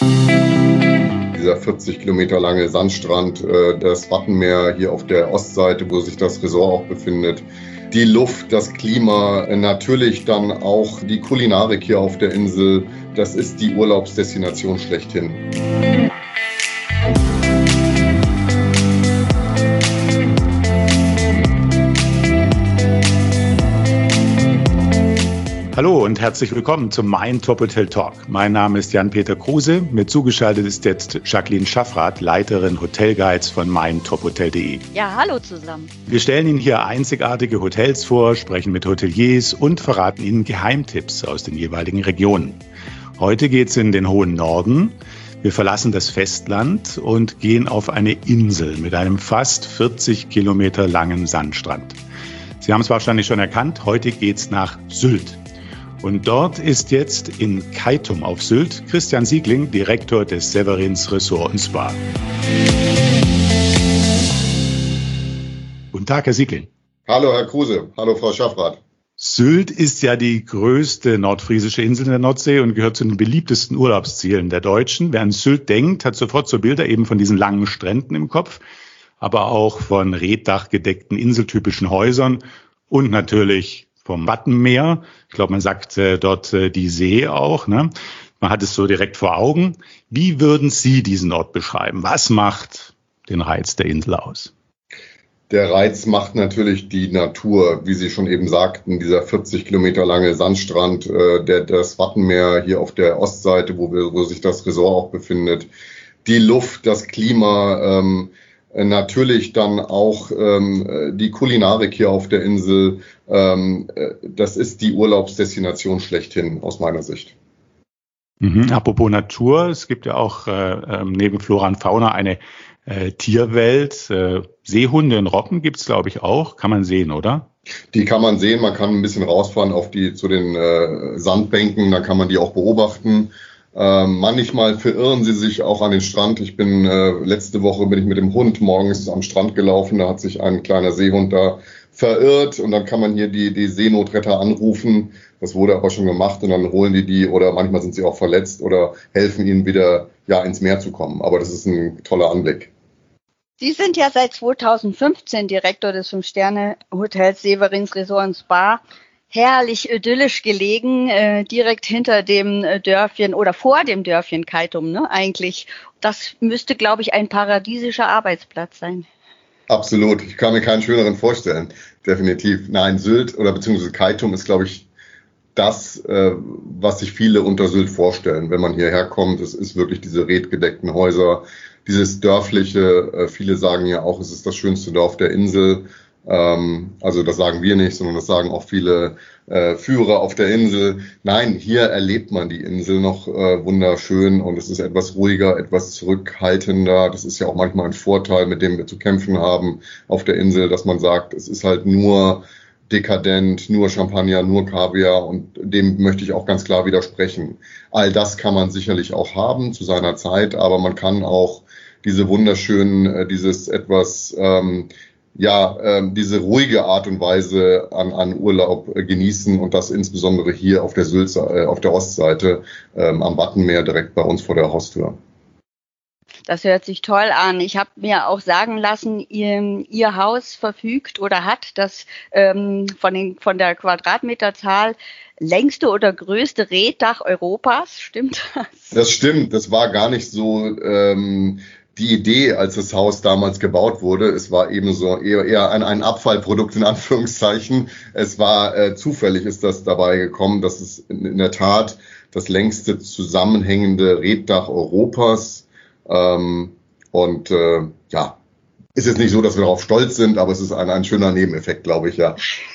Dieser 40 Kilometer lange Sandstrand, das Wattenmeer hier auf der Ostseite, wo sich das Resort auch befindet. Die Luft, das Klima, natürlich dann auch die Kulinarik hier auf der Insel. Das ist die Urlaubsdestination schlechthin. Hallo und herzlich willkommen zum Mein Top Hotel Talk. Mein Name ist Jan-Peter Kruse. Mir zugeschaltet ist jetzt Jacqueline Schaffrath, Leiterin Hotelguides von meintophotel.de. Ja, hallo zusammen. Wir stellen Ihnen hier einzigartige Hotels vor, sprechen mit Hoteliers und verraten Ihnen Geheimtipps aus den jeweiligen Regionen. Heute geht es in den hohen Norden. Wir verlassen das Festland und gehen auf eine Insel mit einem fast 40 Kilometer langen Sandstrand. Sie haben es wahrscheinlich schon erkannt, heute geht es nach Sylt. Und dort ist jetzt in Keitum auf Sylt Christian Siegling, Direktor des Severins Resort und Spa. Guten Tag, Herr Siegling. Hallo, Herr Kruse. Hallo, Frau Schaffrath. Sylt ist ja die größte nordfriesische Insel in der Nordsee und gehört zu den beliebtesten Urlaubszielen der Deutschen. Wer an Sylt denkt, hat sofort so Bilder eben von diesen langen Stränden im Kopf, aber auch von reetdachgedeckten inseltypischen Häusern und natürlich vom Wattenmeer. Ich glaube, man sagt dort die See auch, ne? Man hat es so direkt vor Augen. Wie würden Sie diesen Ort beschreiben? Was macht den Reiz der Insel aus? Der Reiz macht natürlich die Natur, wie Sie schon eben sagten, dieser 40 Kilometer lange Sandstrand, das Wattenmeer hier auf der Ostseite, wo sich das Resort auch befindet. Die Luft, das Klima, natürlich dann auch die Kulinarik hier auf der Insel. Das ist die Urlaubsdestination schlechthin aus meiner Sicht. Apropos Natur, es gibt ja auch neben Flora und Fauna eine Tierwelt. Seehunde und Robben gibt es, glaube ich, auch. Kann man sehen, oder? Die kann man sehen. Man kann ein bisschen rausfahren zu den Sandbänken. Da kann man die auch beobachten. Manchmal verirren sie sich auch an den Strand. Letzte Woche bin ich mit dem Hund morgens am Strand gelaufen. Da hat sich ein kleiner Seehund da verirrt und dann kann man hier die Seenotretter anrufen. Das wurde aber schon gemacht und dann holen die oder manchmal sind sie auch verletzt oder helfen ihnen wieder ins Meer zu kommen. Aber das ist ein toller Anblick. Sie sind ja seit 2015 Direktor des 5-Sterne-Hotels Severins Resort und Spa. Herrlich idyllisch gelegen, direkt hinter dem Dörfchen oder vor dem Dörfchen Keitum, ne, eigentlich. Das müsste, glaube ich, ein paradiesischer Arbeitsplatz sein. Absolut. Ich kann mir keinen schöneren vorstellen. Definitiv. Nein, Sylt oder beziehungsweise Keitum ist, glaube ich, das, was sich viele unter Sylt vorstellen, wenn man hierher kommt. Es ist wirklich diese reetgedeckten Häuser, dieses dörfliche. Viele sagen ja auch, es ist das schönste Dorf der Insel. Also das sagen wir nicht, sondern das sagen auch viele Führer auf der Insel. Nein, hier erlebt man die Insel noch wunderschön und es ist etwas ruhiger, etwas zurückhaltender. Das ist ja auch manchmal ein Vorteil, mit dem wir zu kämpfen haben auf der Insel, dass man sagt, es ist halt nur dekadent, nur Champagner, nur Kaviar und dem möchte ich auch ganz klar widersprechen. All das kann man sicherlich auch haben zu seiner Zeit, aber man kann auch diese wunderschönen, dieses etwas diese ruhige Art und Weise an Urlaub genießen und das insbesondere hier auf der Sylt, auf der Ostseite am Wattenmeer direkt bei uns vor der Haustür. Das hört sich toll an. Ich habe mir auch sagen lassen, Ihr Haus verfügt oder hat das von der Quadratmeterzahl längste oder größte Reetdach Europas. Stimmt das? Das stimmt. Das war gar nicht so die Idee, als das Haus damals gebaut wurde. Es war eben so eher ein Abfallprodukt in Anführungszeichen. Es war zufällig ist das dabei gekommen, dass es in der Tat das längste zusammenhängende Reetdach Europas ist jetzt nicht so, dass wir darauf stolz sind, aber es ist ein schöner Nebeneffekt, glaube ich, ja.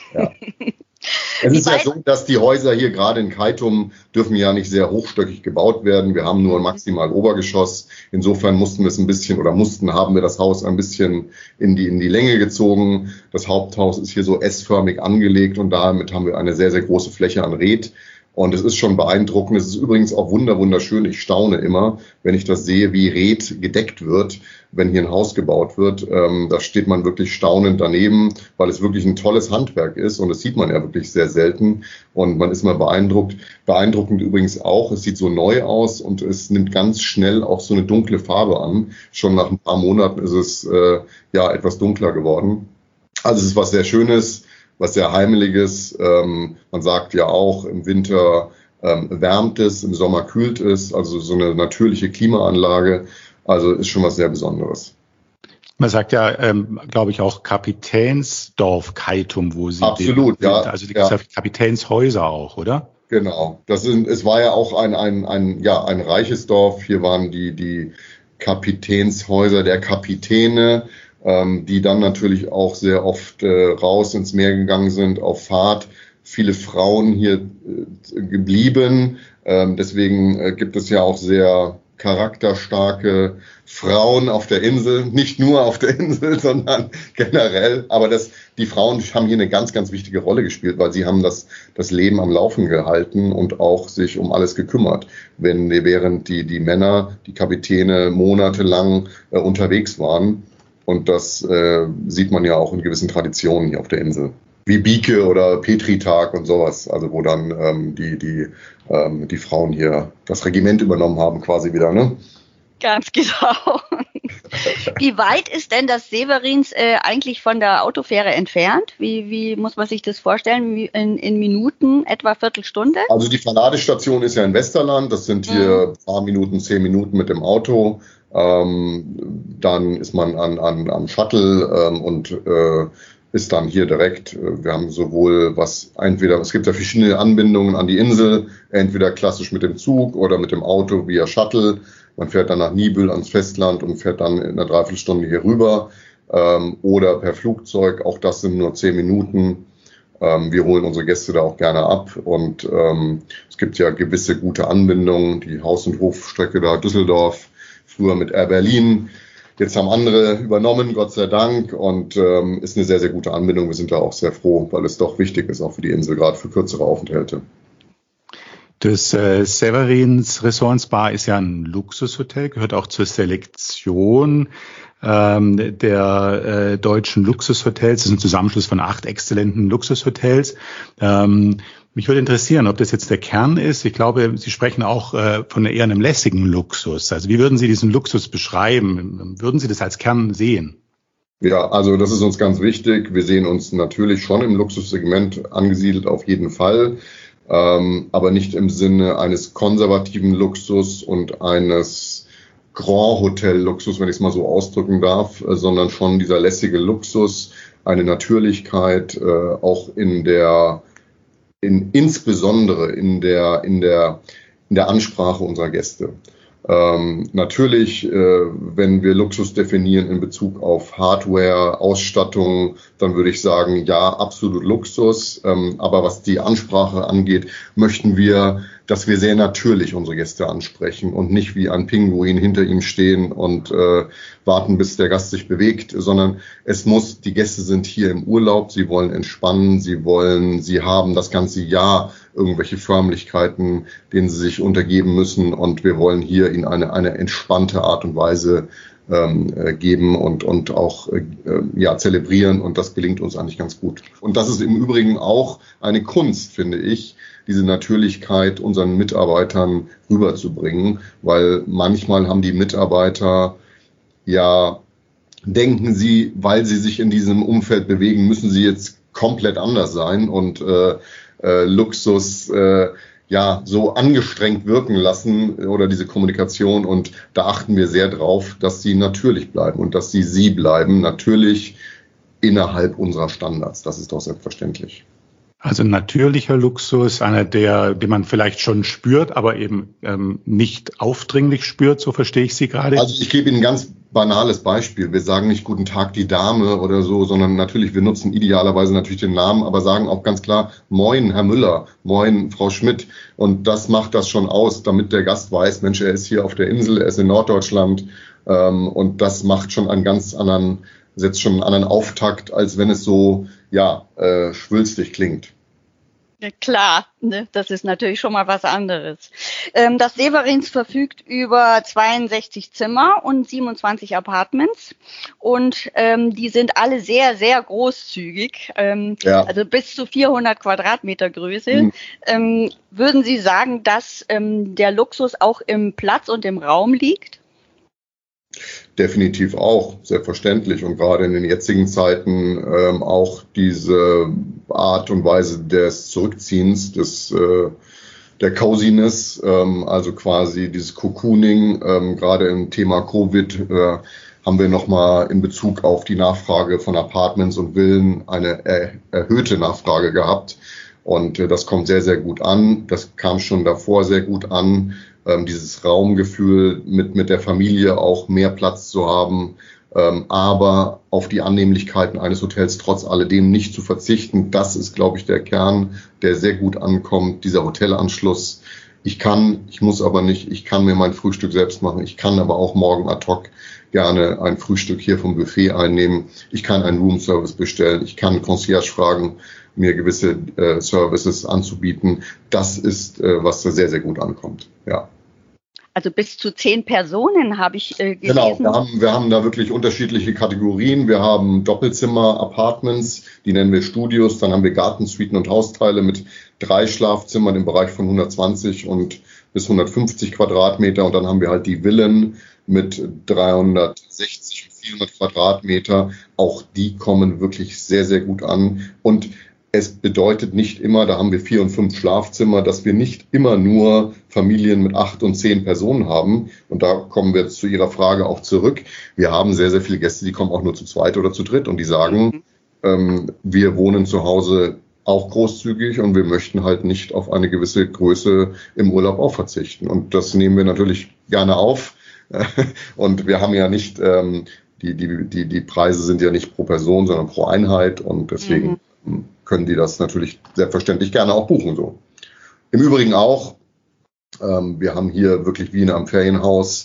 Es ist ja so, dass die Häuser hier gerade in Keitum dürfen ja nicht sehr hochstöckig gebaut werden. Wir haben nur ein maximal Obergeschoss. Insofern haben wir das Haus ein bisschen in die Länge gezogen. Das Haupthaus ist hier so S-förmig angelegt und damit haben wir eine sehr, sehr große Fläche an Reet. Und es ist schon beeindruckend. Es ist übrigens auch wunderschön. Ich staune immer, wenn ich das sehe, wie Reet gedeckt wird, wenn hier ein Haus gebaut wird. Da steht man wirklich staunend daneben, weil es wirklich ein tolles Handwerk ist. Und das sieht man ja wirklich sehr selten. Und man ist mal beeindruckt. Beeindruckend übrigens auch, es sieht so neu aus und es nimmt ganz schnell auch so eine dunkle Farbe an. Schon nach ein paar Monaten ist es etwas dunkler geworden. Also es ist was sehr Schönes, was sehr Heimeliges. Man sagt ja auch, im Winter wärmt es, im Sommer kühlt es. Also so eine natürliche Klimaanlage. Also ist schon was sehr Besonderes. Man sagt ja, glaube ich, auch Kapitänsdorf Keitum, wo Sie absolut, sind. Ja. Also die Kapitänshäuser auch, oder? Genau. Es war ja auch ein reiches Dorf. Hier waren die Kapitänshäuser der Kapitäne, die dann natürlich auch sehr oft raus ins Meer gegangen sind auf Fahrt. Viele Frauen hier geblieben. Deswegen gibt es ja auch sehr charakterstarke Frauen auf der Insel, nicht nur auf der Insel, sondern generell. Aber die Frauen haben hier eine ganz, ganz wichtige Rolle gespielt, weil sie haben das Leben am Laufen gehalten und auch sich um alles gekümmert, während die Männer, die Kapitäne monatelang unterwegs waren. Und das sieht man ja auch in gewissen Traditionen hier auf der Insel. Wie Bieke oder Petritag und sowas, also wo dann die Frauen hier das Regiment übernommen haben quasi wieder, ne? Ganz genau. Wie weit ist denn das Severins eigentlich von der Autofähre entfernt? Wie muss man sich das vorstellen? In Minuten, etwa Viertelstunde? Also die Verladestation ist ja in Westerland, das sind hier ein paar Minuten, 10 Minuten mit dem Auto. Dann ist man am Shuttle und ist dann hier direkt. Wir haben sowohl es gibt ja verschiedene Anbindungen an die Insel, entweder klassisch mit dem Zug oder mit dem Auto via Shuttle. Man fährt dann nach Niebüll ans Festland und fährt dann in einer Dreiviertelstunde hier rüber oder per Flugzeug. Auch das sind nur 10 Minuten. Wir holen unsere Gäste da auch gerne ab und es gibt ja gewisse gute Anbindungen. Die Haus- und Hofstrecke da Düsseldorf, früher mit Air Berlin. Jetzt haben andere übernommen, Gott sei Dank, und ist eine sehr, sehr gute Anbindung. Wir sind da auch sehr froh, weil es doch wichtig ist, auch für die Insel, gerade für kürzere Aufenthalte. Das Severins Resort Spa ist ja ein Luxushotel, gehört auch zur Selektion der deutschen Luxushotels. Das ist ein Zusammenschluss von 8 exzellenten Luxushotels. Mich würde interessieren, ob das jetzt der Kern ist. Ich glaube, Sie sprechen auch von eher einem lässigen Luxus. Also wie würden Sie diesen Luxus beschreiben? Würden Sie das als Kern sehen? Ja, also das ist uns ganz wichtig. Wir sehen uns natürlich schon im Luxussegment angesiedelt, auf jeden Fall. Aber nicht im Sinne eines konservativen Luxus und eines Grand Hotel Luxus, wenn ich es mal so ausdrücken darf, sondern schon dieser lässige Luxus, eine Natürlichkeit, auch insbesondere in der Ansprache unserer Gäste. Natürlich, wenn wir Luxus definieren in Bezug auf Hardware, Ausstattung, dann würde ich sagen, ja, absolut Luxus. Aber was die Ansprache angeht, möchten wir, dass wir sehr natürlich unsere Gäste ansprechen und nicht wie ein Pinguin hinter ihm stehen und warten, bis der Gast sich bewegt, sondern die Gäste sind hier im Urlaub, sie wollen entspannen, sie haben das ganze Jahr irgendwelche Förmlichkeiten, denen sie sich untergeben müssen, und wir wollen hier ihnen eine entspannte Art und Weise geben und auch zelebrieren, und das gelingt uns eigentlich ganz gut. Und das ist im Übrigen auch eine Kunst, finde ich, diese Natürlichkeit unseren Mitarbeitern rüberzubringen, weil manchmal haben die Mitarbeiter denken sie, weil sie sich in diesem Umfeld bewegen, müssen sie jetzt komplett anders sein und Luxus so angestrengt wirken lassen oder diese Kommunikation, und da achten wir sehr drauf, dass sie natürlich bleiben und dass sie bleiben, natürlich innerhalb unserer Standards. Das ist doch selbstverständlich. Also natürlicher Luxus, einer, den man vielleicht schon spürt, aber eben nicht aufdringlich spürt, so verstehe ich Sie gerade. Also ich gebe Ihnen ein ganz banales Beispiel. Wir sagen nicht Guten Tag, die Dame oder so, sondern natürlich, wir nutzen idealerweise natürlich den Namen, aber sagen auch ganz klar, Moin, Herr Müller, Moin, Frau Schmidt. Und das macht das schon aus, damit der Gast weiß, Mensch, er ist hier auf der Insel, er ist in Norddeutschland. Und das macht schon setzt schon einen anderen Auftakt, als wenn es so schwülstig klingt. Klar, ne? Das ist natürlich schon mal was anderes. Das Severins verfügt über 62 Zimmer und 27 Apartments und die sind alle sehr, sehr großzügig, also bis zu 400 Quadratmeter Größe. Würden Sie sagen, dass der Luxus auch im Platz und im Raum liegt? Definitiv auch, selbstverständlich. Und gerade in den jetzigen Zeiten auch diese Art und Weise des Zurückziehens, der Coziness, also quasi dieses Cocooning, gerade im Thema Covid haben wir nochmal in Bezug auf die Nachfrage von Apartments und Villen eine erhöhte Nachfrage gehabt. Und das kommt sehr, sehr gut an. Das kam schon davor sehr gut an. Dieses Raumgefühl mit der Familie auch mehr Platz zu haben, aber auf die Annehmlichkeiten eines Hotels trotz alledem nicht zu verzichten. Das ist, glaube ich, der Kern, der sehr gut ankommt, dieser Hotelanschluss. Ich muss aber nicht, ich kann mir mein Frühstück selbst machen. Ich kann aber auch morgen ad hoc gerne ein Frühstück hier vom Buffet einnehmen. Ich kann einen Roomservice bestellen. Ich kann Concierge fragen, mir gewisse Services anzubieten. Das ist, was da sehr, sehr gut ankommt. Ja. Also bis zu 10 Personen habe ich gelesen. Genau, wir haben da wirklich unterschiedliche Kategorien. Wir haben Doppelzimmer, Apartments, die nennen wir Studios. Dann haben wir Gartensuiten und Hausteile mit 3 Schlafzimmern im Bereich von 120 und bis 150 Quadratmeter. Und dann haben wir halt die Villen mit 360 und 400 Quadratmeter. Auch die kommen wirklich sehr, sehr gut an. Und es bedeutet nicht immer, da haben wir 4 und 5 Schlafzimmer, dass wir nicht immer nur Familien mit 8 und 10 Personen haben. Und da kommen wir zu Ihrer Frage auch zurück. Wir haben sehr, sehr viele Gäste, die kommen auch nur zu zweit oder zu dritt und die sagen, wir wohnen zu Hause auch großzügig und wir möchten halt nicht auf eine gewisse Größe im Urlaub auch verzichten. Und das nehmen wir natürlich gerne auf. Und wir haben ja nicht, die Preise sind ja nicht pro Person, sondern pro Einheit und deswegen können die das natürlich selbstverständlich gerne auch buchen. So. Im Übrigen auch, wir haben hier wirklich wie in einem Ferienhaus,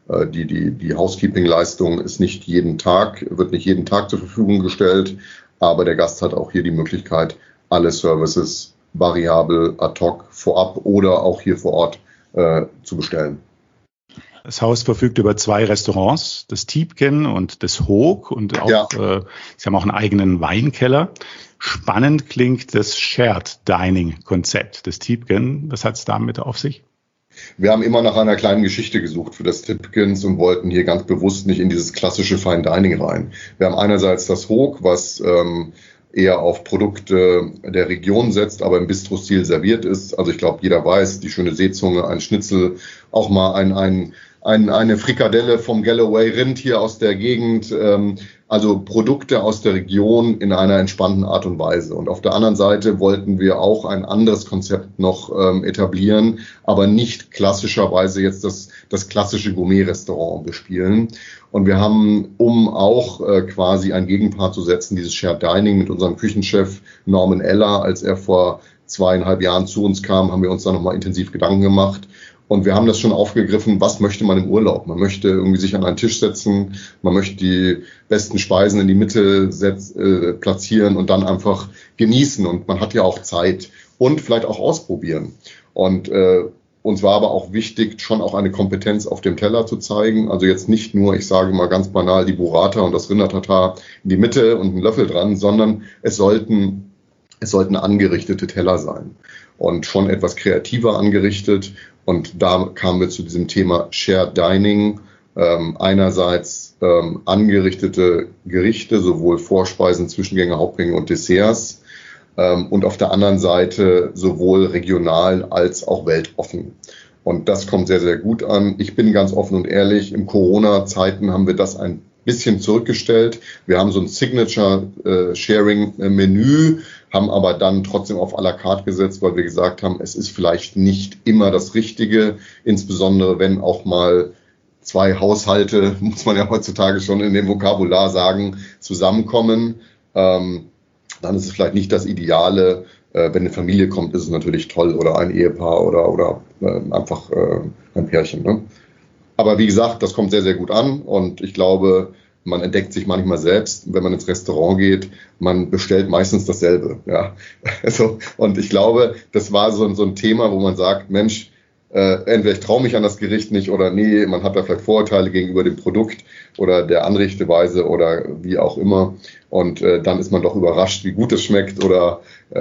die Housekeeping-Leistung ist wird nicht jeden Tag zur Verfügung gestellt, aber der Gast hat auch hier die Möglichkeit, alle Services variabel, ad hoc, vorab oder auch hier vor Ort zu bestellen. Das Haus verfügt über 2 Restaurants, das Tiepken und das Hoog und auch, sie haben auch einen eigenen Weinkeller. Spannend klingt das Shared Dining Konzept des Tiepken. Was hat es damit auf sich? Wir haben immer nach einer kleinen Geschichte gesucht für das Tiepkens und wollten hier ganz bewusst nicht in dieses klassische Fine Dining rein. Wir haben einerseits das Hoog, was eher auf Produkte der Region setzt, aber im Bistro-Stil serviert ist. Also ich glaube, jeder weiß, die schöne Seezunge, ein Schnitzel, auch mal eine Frikadelle vom Galloway Rind hier aus der Gegend, also Produkte aus der Region in einer entspannten Art und Weise. Und auf der anderen Seite wollten wir auch ein anderes Konzept noch etablieren, aber nicht klassischerweise jetzt das klassische Gourmet-Restaurant bespielen. Und wir haben, um auch quasi ein Gegenpart zu setzen, dieses Shared Dining mit unserem Küchenchef Norman Eller, als er vor 2,5 Jahren zu uns kam, haben wir uns da nochmal intensiv Gedanken gemacht. Und wir haben das schon aufgegriffen, was möchte man im Urlaub? Man möchte irgendwie sich an einen Tisch setzen, man möchte die besten Speisen in die Mitte platzieren und dann einfach genießen. Und man hat ja auch Zeit und vielleicht auch ausprobieren. Und uns war aber auch wichtig, schon auch eine Kompetenz auf dem Teller zu zeigen. Also jetzt nicht nur, ich sage mal ganz banal, die Burrata und das Rindertatar in die Mitte und einen Löffel dran, sondern es sollten angerichtete Teller sein. Und schon etwas kreativer angerichtet. Und da kamen wir zu diesem Thema Shared Dining. Einerseits angerichtete Gerichte, sowohl Vorspeisen, Zwischengänge, Hauptgänge und Desserts. Und auf der anderen Seite sowohl regional als auch weltoffen. Und das kommt sehr, sehr gut an. Ich bin ganz offen und ehrlich, im Corona-Zeiten haben wir das ein bisschen zurückgestellt. Wir haben so ein Signature-Sharing-Menü, haben aber dann trotzdem auf à la carte gesetzt, weil wir gesagt haben, es ist vielleicht nicht immer das Richtige, insbesondere wenn auch mal 2 Haushalte, muss man ja heutzutage schon in dem Vokabular sagen, zusammenkommen. Dann ist es vielleicht nicht das Ideale. Wenn eine Familie kommt, ist es natürlich toll oder ein Ehepaar oder einfach ein Pärchen. Ne? Aber wie gesagt, das kommt sehr, sehr gut an und ich glaube, man entdeckt sich manchmal selbst, wenn man ins Restaurant geht, man bestellt meistens dasselbe. Ja. Also, und ich glaube, das war so ein Thema, wo man sagt, Mensch, entweder ich traue mich an das Gericht nicht oder nee, man hat da vielleicht Vorurteile gegenüber dem Produkt oder der Anrichteweise oder wie auch immer. Und dann ist man doch überrascht, wie gut es schmeckt oder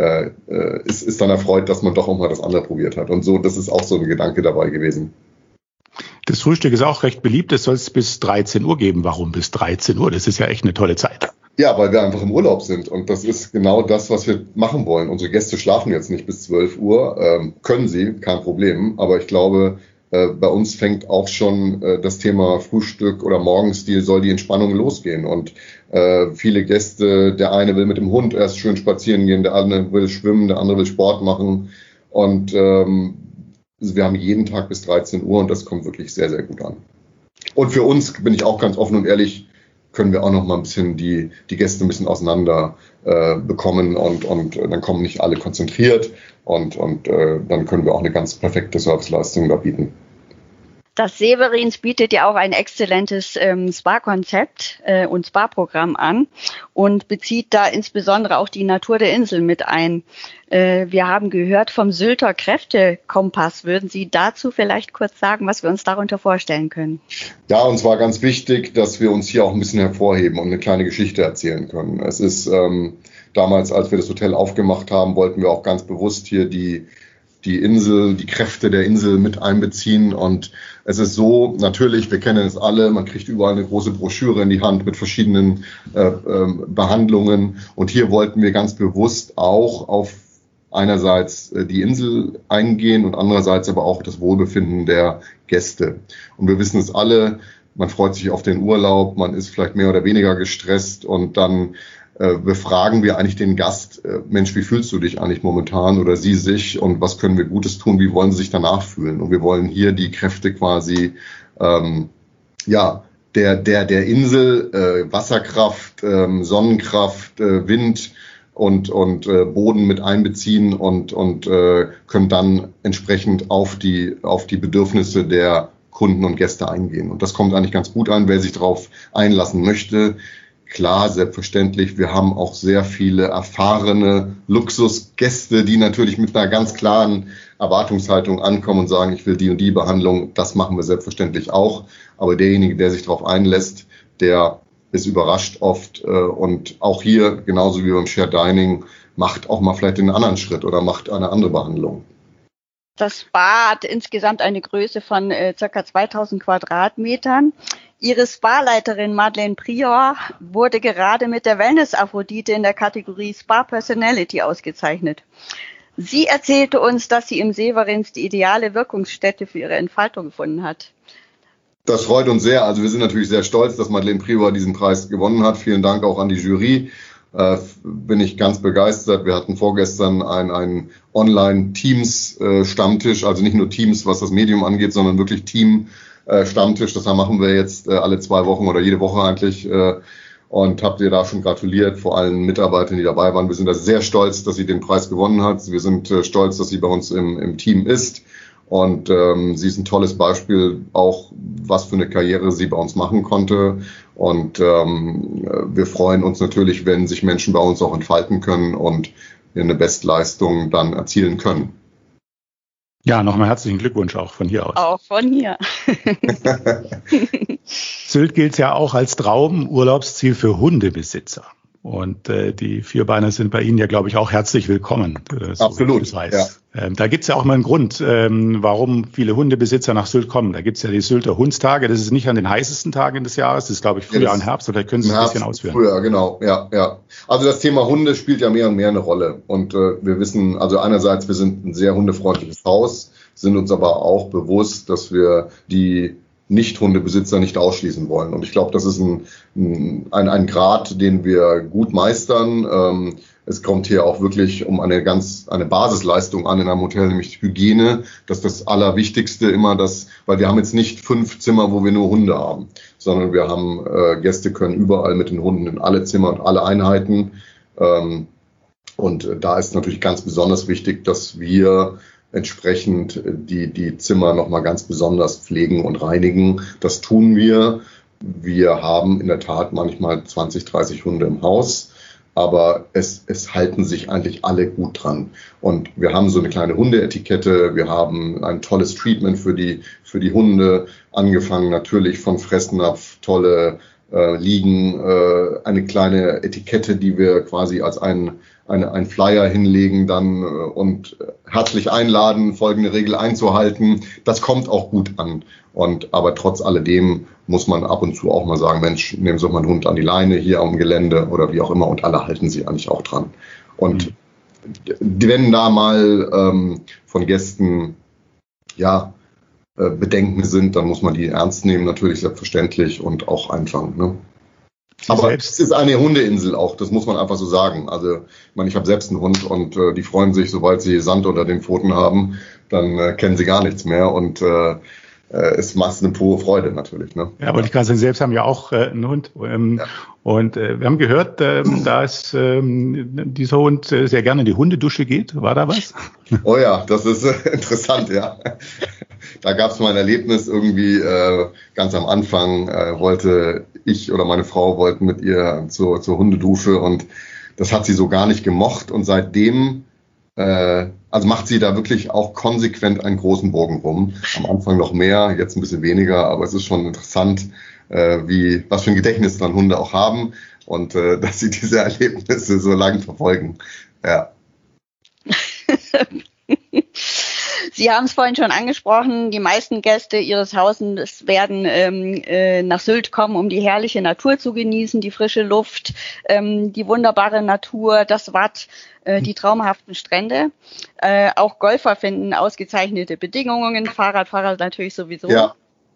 ist dann erfreut, dass man doch auch mal das andere probiert hat. Und so, das ist auch so ein Gedanke dabei gewesen. Das Frühstück ist auch recht beliebt. Es soll es bis 13 Uhr geben. Warum bis 13 Uhr? Das ist ja echt eine tolle Zeit. Ja, weil wir einfach im Urlaub sind. Und das ist genau das, was wir machen wollen. Unsere Gäste schlafen jetzt nicht bis 12 Uhr. Können sie, kein Problem. Aber ich glaube, bei uns fängt auch schon das Thema Frühstück oder Morgenstil, soll die Entspannung losgehen. Und viele Gäste, der eine will mit dem Hund erst schön spazieren gehen, der andere will schwimmen, der andere will Sport machen. Und wir haben jeden Tag bis 13 Uhr und das kommt wirklich sehr, sehr gut an. Und für uns, bin ich auch ganz offen und ehrlich, können wir auch noch mal ein bisschen die Gäste ein bisschen auseinander bekommen und dann kommen nicht alle konzentriert und dann können wir auch eine ganz perfekte Serviceleistung da bieten. Das Severins bietet ja auch ein exzellentes Spa-Konzept und Spa-Programm an und bezieht da insbesondere auch die Natur der Insel mit ein. Wir haben gehört vom Sylter Kräftekompass. Würden Sie dazu vielleicht kurz sagen, was wir uns darunter vorstellen können? Ja, uns war ganz wichtig, dass wir uns hier auch ein bisschen hervorheben und eine kleine Geschichte erzählen können. Es ist damals, als wir das Hotel aufgemacht haben, wollten wir auch ganz bewusst hier die Insel, die Kräfte der Insel mit einbeziehen. Und es ist so, natürlich, wir kennen es alle, man kriegt überall eine große Broschüre in die Hand mit verschiedenen Behandlungen. Und hier wollten wir ganz bewusst auch auf einerseits die Insel eingehen und andererseits aber auch das Wohlbefinden der Gäste. Und wir wissen es alle, man freut sich auf den Urlaub, man ist vielleicht mehr oder weniger gestresst und dann befragen wir eigentlich den Gast, Mensch, wie fühlst du dich eigentlich momentan oder sie sich und was können wir Gutes tun, wie wollen sie sich danach fühlen? Und wir wollen hier die Kräfte quasi, der Insel, Wasserkraft, Sonnenkraft, Wind und Boden mit einbeziehen und können dann entsprechend auf die Bedürfnisse der Kunden und Gäste eingehen. Und das kommt eigentlich ganz gut an, wer sich darauf einlassen möchte. Klar, selbstverständlich, wir haben auch sehr viele erfahrene Luxusgäste, die natürlich mit einer ganz klaren Erwartungshaltung ankommen und sagen, ich will die und die Behandlung, das machen wir selbstverständlich auch. Aber derjenige, der sich darauf einlässt, der ist überrascht oft und auch hier, genauso wie beim Shared Dining, macht auch mal vielleicht einen anderen Schritt oder macht eine andere Behandlung. Das Spa hat insgesamt eine Größe von ca. 2000 Quadratmetern. Ihre Spa-Leiterin Madeleine Prior wurde gerade mit der Wellness-Aphrodite in der Kategorie Spa Personality ausgezeichnet. Sie erzählte uns, dass sie im Severins die ideale Wirkungsstätte für ihre Entfaltung gefunden hat. Das freut uns sehr. Also wir sind natürlich sehr stolz, dass Madeleine Prior diesen Preis gewonnen hat. Vielen Dank auch an die Jury. Bin ich ganz begeistert. Wir hatten vorgestern einen Online-Teams-Stammtisch, also nicht nur Teams, was das Medium angeht, sondern wirklich Team-Stammtisch. Das machen wir jetzt alle 2 Wochen oder jede Woche eigentlich. Und habt ihr da schon gratuliert, vor allen Mitarbeitern, die dabei waren. Wir sind da sehr stolz, dass sie den Preis gewonnen hat. Wir sind stolz, dass sie bei uns im Team ist. Und sie ist ein tolles Beispiel, auch was für eine Karriere sie bei uns machen konnte. Und wir freuen uns natürlich, wenn sich Menschen bei uns auch entfalten können und eine Bestleistung dann erzielen können. Ja, nochmal herzlichen Glückwunsch auch von hier aus. Auch von hier. Sylt gilt ja auch als Traumurlaubsziel für Hundebesitzer. Und die Vierbeiner sind bei Ihnen ja, glaube ich, auch herzlich willkommen. Absolut. Ich weiß. Ja. Da gibt es ja auch mal einen Grund, warum viele Hundebesitzer nach Sylt kommen. Da gibt es ja die Sylter Hundstage. Das ist nicht an den heißesten Tagen des Jahres. Das ist, glaube ich, Frühjahr und Herbst. Oder können Sie es ein bisschen ausführen? Früher, genau. Ja. Also das Thema Hunde spielt ja mehr und mehr eine Rolle. Und wir wissen, also einerseits, wir sind ein sehr hundefreundliches Haus, sind uns aber auch bewusst, dass wir die Nicht-Hundebesitzer nicht ausschließen wollen. Und ich glaube, das ist ein Grad, den wir gut meistern. Es kommt hier auch wirklich um eine Basisleistung an in einem Hotel, nämlich Hygiene. Das ist das Allerwichtigste immer, weil wir haben jetzt nicht 5 Zimmer, wo wir nur Hunde haben, sondern wir haben, Gäste können überall mit den Hunden in alle Zimmer und alle Einheiten. Und da ist natürlich ganz besonders wichtig, dass wir entsprechend die Zimmer nochmal ganz besonders pflegen und reinigen. Das tun wir. wir haben in der Tat manchmal 20, 30 Hunde im Haus, aber es halten sich eigentlich alle gut dran. Und wir haben so eine kleine Hundeetikette, wir haben ein tolles Treatment für die Hunde, angefangen natürlich von Fressnapf, tolle Liegen, eine kleine Etikette, die wir quasi als ein Flyer hinlegen dann und herzlich einladen, folgende Regel einzuhalten. Das kommt auch gut an. Aber trotz alledem muss man ab und zu auch mal sagen, Mensch, nehmen Sie doch mal einen Hund an die Leine hier am Gelände oder wie auch immer, und alle halten sich eigentlich auch dran. Und wenn da mal von Gästen Bedenken sind, dann muss man die ernst nehmen, natürlich selbstverständlich, und auch einfangen. Ne? Aber es ist eine Hundeinsel auch, das muss man einfach so sagen. Also ich habe selbst einen Hund und die freuen sich, sobald sie Sand unter den Pfoten haben, dann kennen sie gar nichts mehr, und es macht eine pure Freude natürlich. Ne? Ja, wollte ich gerade sagen, selbst haben ja auch einen Hund. Und wir haben gehört, dass dieser Hund sehr gerne in die Hundedusche geht. War da was? Oh ja, das ist interessant, ja. Da gab es mal ein Erlebnis irgendwie ganz am Anfang, wollte ich oder meine Frau wollten mit ihr zur Hundedusche, und das hat sie so gar nicht gemocht, und seitdem macht sie da wirklich auch konsequent einen großen Bogen rum. Am Anfang noch mehr, jetzt ein bisschen weniger, aber es ist schon interessant, was für ein Gedächtnis dann Hunde auch haben, und dass sie diese Erlebnisse so lange verfolgen. Ja. Sie haben es vorhin schon angesprochen, die meisten Gäste Ihres Hauses werden nach Sylt kommen, um die herrliche Natur zu genießen, die frische Luft, die wunderbare Natur, das Watt, die traumhaften Strände. Auch Golfer finden ausgezeichnete Bedingungen, Fahrradfahrer natürlich sowieso. Ja.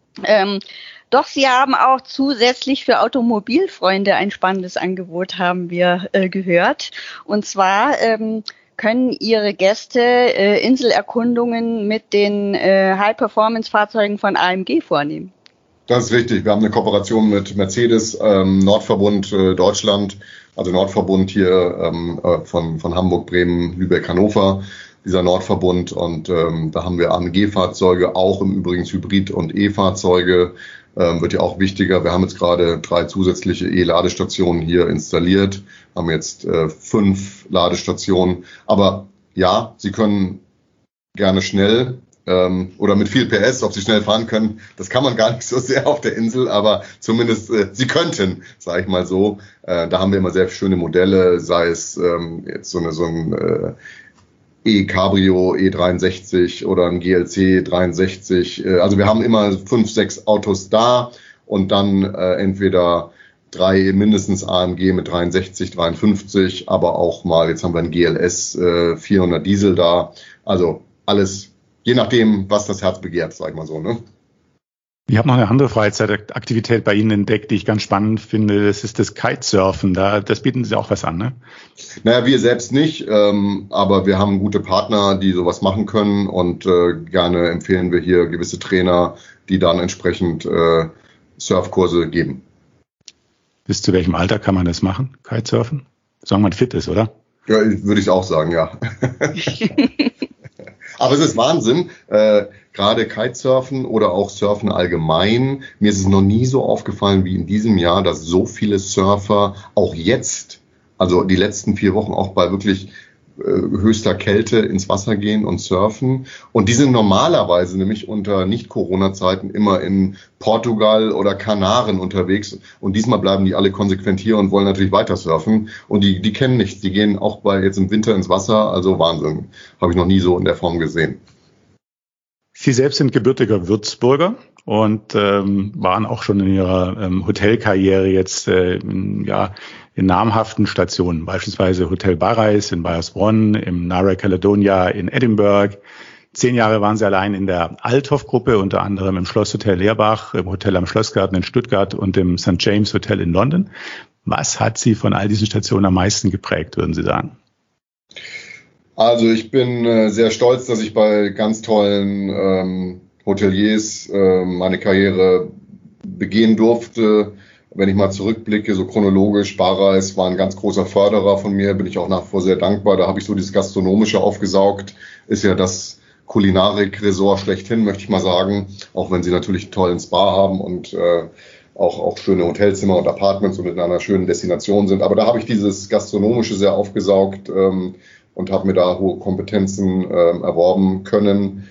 Doch Sie haben auch zusätzlich für Automobilfreunde ein spannendes Angebot, haben wir gehört. Und zwar können Ihre Gäste Inselerkundungen mit den High-Performance-Fahrzeugen von AMG vornehmen. Das ist richtig. Wir haben eine Kooperation mit Mercedes, Nordverbund Deutschland, also Nordverbund hier von Hamburg, Bremen, Lübeck, Hannover, dieser Nordverbund. Und da haben wir AMG-Fahrzeuge, auch im Übrigen Hybrid- und E-Fahrzeuge. Wird ja auch wichtiger. Wir haben jetzt gerade 3 zusätzliche E-Ladestationen hier installiert, haben jetzt 5 Ladestationen. Aber ja, Sie können gerne schnell oder mit viel PS, ob Sie schnell fahren können, das kann man gar nicht so sehr auf der Insel, aber zumindest Sie könnten, sage ich mal so. Da haben wir immer sehr schöne Modelle, sei es jetzt so ein E-Cabrio E63 oder ein GLC 63. Also wir haben immer 5, 6 Autos da, und dann entweder 3 mindestens AMG mit 63, 53, aber auch mal, jetzt haben wir ein GLS 400 Diesel da. Also alles, je nachdem, was das Herz begehrt, sag ich mal so, ne? Ich habe noch eine andere Freizeitaktivität bei Ihnen entdeckt, die ich ganz spannend finde. Das ist das Kitesurfen. Das bieten Sie auch was an, ne? Naja, wir selbst nicht, aber wir haben gute Partner, die sowas machen können, und gerne empfehlen wir hier gewisse Trainer, die dann entsprechend Surfkurse geben. Bis zu welchem Alter kann man das machen, Kitesurfen? Solange man fit ist, oder? Ja, würde ich auch sagen, ja. Aber es ist Wahnsinn, gerade Kitesurfen oder auch Surfen allgemein. Mir ist es noch nie so aufgefallen wie in diesem Jahr, dass so viele Surfer auch jetzt, also die letzten 4 Wochen, auch bei wirklich höchster Kälte ins Wasser gehen und surfen. Und die sind normalerweise nämlich unter Nicht-Corona-Zeiten immer in Portugal oder Kanaren unterwegs. Und diesmal bleiben die alle konsequent hier und wollen natürlich weiter surfen. Und die kennen nichts. Die gehen auch jetzt im Winter ins Wasser. Also Wahnsinn. Habe ich noch nie so in der Form gesehen. Sie selbst sind gebürtiger Würzburger und waren auch schon in Ihrer Hotelkarriere jetzt in namhaften Stationen, beispielsweise Hotel Barreis in Baiersbronn, im Nara Caledonia in Edinburgh. 10 Jahre waren Sie allein in der Althoff-Gruppe, unter anderem im Schlosshotel Leerbach, im Hotel am Schlossgarten in Stuttgart und im St. James Hotel in London. Was hat Sie von all diesen Stationen am meisten geprägt, würden Sie sagen? Also ich bin sehr stolz, dass ich bei ganz tollen Hoteliers meine Karriere begehen durfte. Wenn ich mal zurückblicke, so chronologisch, Barreis war ein ganz großer Förderer von mir, bin ich auch nach wie vor sehr dankbar. Da habe ich so dieses Gastronomische aufgesaugt. Ist ja das Kulinarik-Resort schlechthin, möchte ich mal sagen. Auch wenn sie natürlich einen tollen Spa haben und auch schöne Hotelzimmer und Apartments und in einer schönen Destination sind. Aber da habe ich dieses Gastronomische sehr aufgesaugt und habe mir da hohe Kompetenzen erworben können.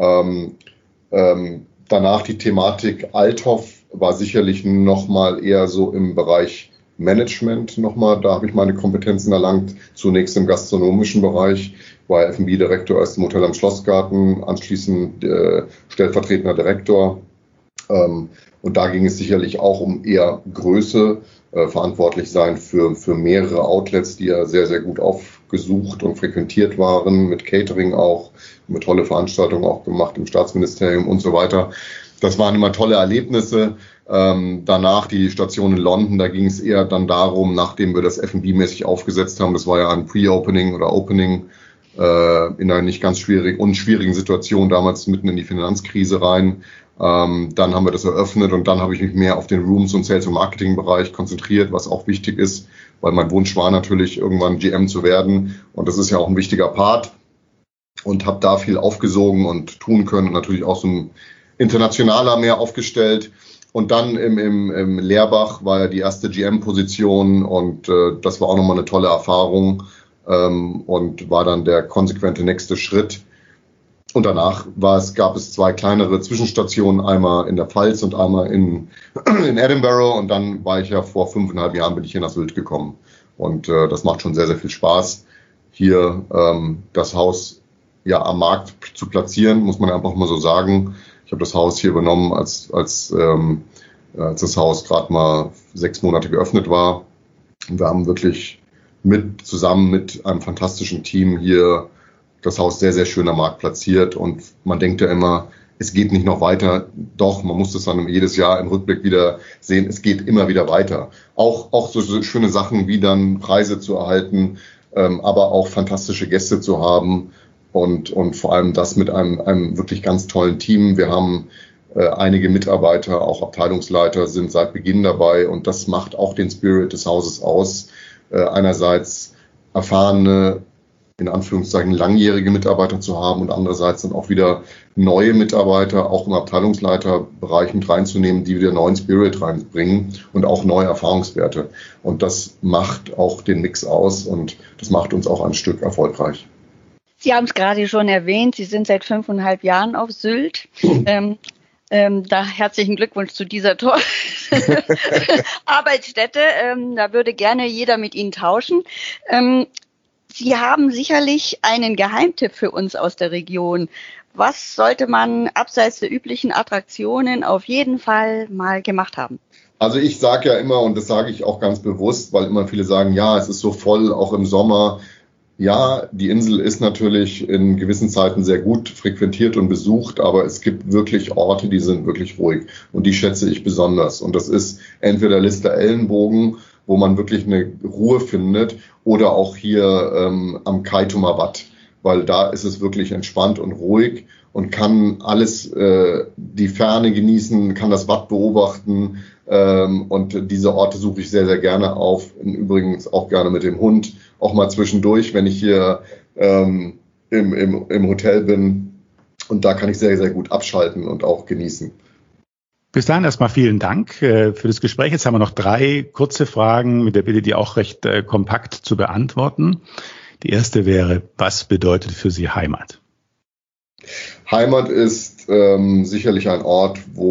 Danach die Thematik Althoff war sicherlich nochmal eher so im Bereich Management nochmal. Da habe ich meine Kompetenzen erlangt, zunächst im gastronomischen Bereich, war F&B-Direktor erst im Hotel am Schlossgarten, anschließend stellvertretender Direktor. Und da ging es sicherlich auch um eher Größe, verantwortlich sein für mehrere Outlets, die ja sehr, sehr gut aufgesucht und frequentiert waren, mit Catering auch, mit tolle Veranstaltungen auch gemacht im Staatsministerium und so weiter. Das waren immer tolle Erlebnisse. Danach die Station in London, da ging es eher dann darum, nachdem wir das F&B-mäßig aufgesetzt haben, das war ja ein Pre-Opening oder Opening in einer nicht ganz schwierigen Situation, damals mitten in die Finanzkrise rein. Dann haben wir das eröffnet und dann habe ich mich mehr auf den Rooms- und Sales- und Marketing-Bereich konzentriert, was auch wichtig ist, weil mein Wunsch war natürlich, irgendwann GM zu werden und das ist ja auch ein wichtiger Part und habe da viel aufgesogen und tun können und natürlich auch so ein internationaler mehr aufgestellt. Und dann im Leerbach war ja die erste GM-Position und das war auch nochmal eine tolle Erfahrung und war dann der konsequente nächste Schritt. Und danach gab es 2 kleinere Zwischenstationen, einmal in der Pfalz und einmal in Edinburgh. Und dann war ich ja vor 5,5 Jahren bin ich hier nach Sylt gekommen. Und das macht schon sehr, sehr viel Spaß, hier das Haus ja am Markt zu platzieren, muss man einfach mal so sagen. Ich habe das Haus hier übernommen, als das Haus gerade mal 6 Monate geöffnet war. Und wir haben wirklich zusammen mit einem fantastischen Team hier das Haus sehr, sehr schön am Markt platziert. Und man denkt ja immer, es geht nicht noch weiter. Doch, man muss das dann jedes Jahr im Rückblick wieder sehen. Es geht immer wieder weiter. Auch so schöne Sachen wie dann Preise zu erhalten, aber auch fantastische Gäste zu haben. Und vor allem das mit einem wirklich ganz tollen Team. Wir haben einige Mitarbeiter, auch Abteilungsleiter sind seit Beginn dabei und das macht auch den Spirit des Hauses aus. Einerseits erfahrene, in Anführungszeichen langjährige Mitarbeiter zu haben und andererseits dann auch wieder neue Mitarbeiter, auch im Abteilungsleiterbereich mit reinzunehmen, die wieder neuen Spirit reinbringen und auch neue Erfahrungswerte. Und das macht auch den Mix aus und das macht uns auch ein Stück erfolgreich. Sie haben es gerade schon erwähnt, Sie sind seit 5,5 Jahren auf Sylt. Da herzlichen Glückwunsch zu dieser tollen Arbeitsstätte. Da würde gerne jeder mit Ihnen tauschen. Sie haben sicherlich einen Geheimtipp für uns aus der Region. Was sollte man abseits der üblichen Attraktionen auf jeden Fall mal gemacht haben? Also ich sage ja immer, und das sage ich auch ganz bewusst, weil immer viele sagen, ja, es ist so voll, auch im Sommer. Ja, die Insel ist natürlich in gewissen Zeiten sehr gut frequentiert und besucht, aber es gibt wirklich Orte, die sind wirklich ruhig und die schätze ich besonders. Und das ist entweder Lister Ellenbogen, wo man wirklich eine Ruhe findet, oder auch hier am Kaitumer Watt, weil da ist es wirklich entspannt und ruhig und kann alles, die Ferne genießen, kann das Watt beobachten und diese Orte suche ich sehr, sehr gerne auf. Übrigens auch gerne mit dem Hund. Auch mal zwischendurch, wenn ich hier im Hotel bin. Und da kann ich sehr, sehr gut abschalten und auch genießen. Bis dahin erstmal vielen Dank für das Gespräch. Jetzt haben wir noch 3 kurze Fragen mit der Bitte, die auch recht kompakt zu beantworten. Die erste wäre, was bedeutet für Sie Heimat? Heimat ist sicherlich ein Ort, wo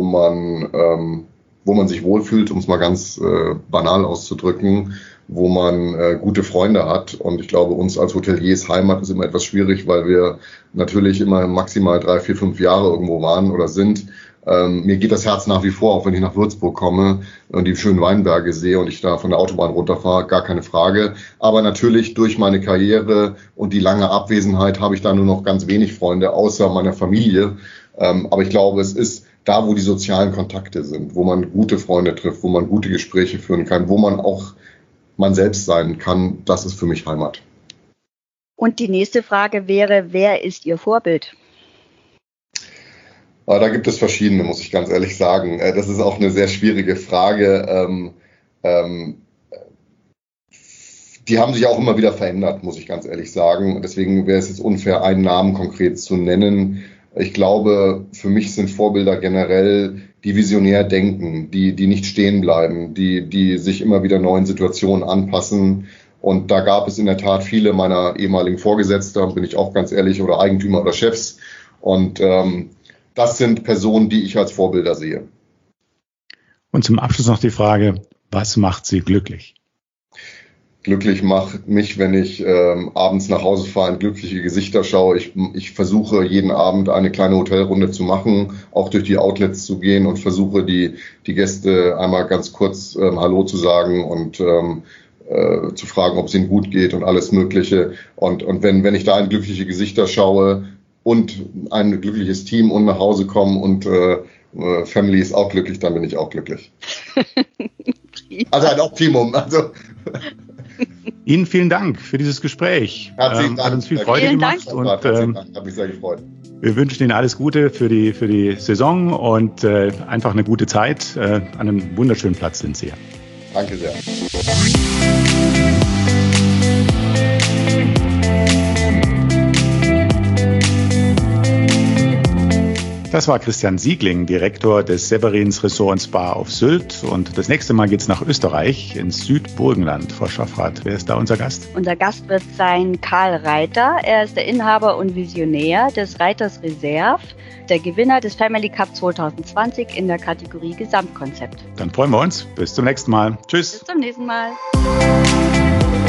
man sich wohlfühlt, um es mal ganz banal auszudrücken, wo man gute Freunde hat. Und ich glaube, uns als Hoteliers Heimat ist immer etwas schwierig, weil wir natürlich immer maximal 3, 4, 5 Jahre irgendwo waren oder sind. Mir geht das Herz nach wie vor, auch wenn ich nach Würzburg komme und die schönen Weinberge sehe und ich da von der Autobahn runterfahre, gar keine Frage. Aber natürlich durch meine Karriere und die lange Abwesenheit habe ich da nur noch ganz wenig Freunde, außer meiner Familie. Aber ich glaube, es ist da, wo die sozialen Kontakte sind, wo man gute Freunde trifft, wo man gute Gespräche führen kann, wo man auch man selbst sein kann, das ist für mich Heimat. Und die nächste Frage wäre, wer ist Ihr Vorbild? Da gibt es verschiedene, muss ich ganz ehrlich sagen. Das ist auch eine sehr schwierige Frage. Die haben sich auch immer wieder verändert, muss ich ganz ehrlich sagen. Deswegen wäre es jetzt unfair, einen Namen konkret zu nennen. Ich glaube, für mich sind Vorbilder generell die visionär denken, die nicht stehen bleiben, die sich immer wieder neuen Situationen anpassen. Und da gab es in der Tat viele meiner ehemaligen Vorgesetzter, bin ich auch ganz ehrlich, oder Eigentümer oder Chefs. Und das sind Personen, die ich als Vorbilder sehe. Und zum Abschluss noch die Frage, was macht Sie glücklich? Glücklich macht mich, wenn ich abends nach Hause fahre und glückliche Gesichter schaue. Ich versuche jeden Abend eine kleine Hotelrunde zu machen, auch durch die Outlets zu gehen und versuche die Gäste einmal ganz kurz Hallo zu sagen und zu fragen, ob es ihnen gut geht und alles Mögliche. Und wenn ich da in glückliche Gesichter schaue und ein glückliches Team und nach Hause komme und Family ist auch glücklich, dann bin ich auch glücklich. Also ein Optimum. Also Ihnen vielen Dank für dieses Gespräch. Herzlichen Dank. Hat uns viel Freude gemacht. Und hat mich sehr gefreut. Wir wünschen Ihnen alles Gute für die Saison und einfach eine gute Zeit. An einem wunderschönen Platz sind Sie. Danke sehr. Das war Christian Siegling, Direktor des Severins Resort & Spa auf Sylt. Und das nächste Mal geht es nach Österreich, ins Südburgenland. Frau Schaffrath, wer ist da unser Gast? Unser Gast wird sein Karl Reiter. Er ist der Inhaber und Visionär des Reiters Reserve, der Gewinner des Family Cup 2020 in der Kategorie Gesamtkonzept. Dann freuen wir uns. Bis zum nächsten Mal. Tschüss. Bis zum nächsten Mal.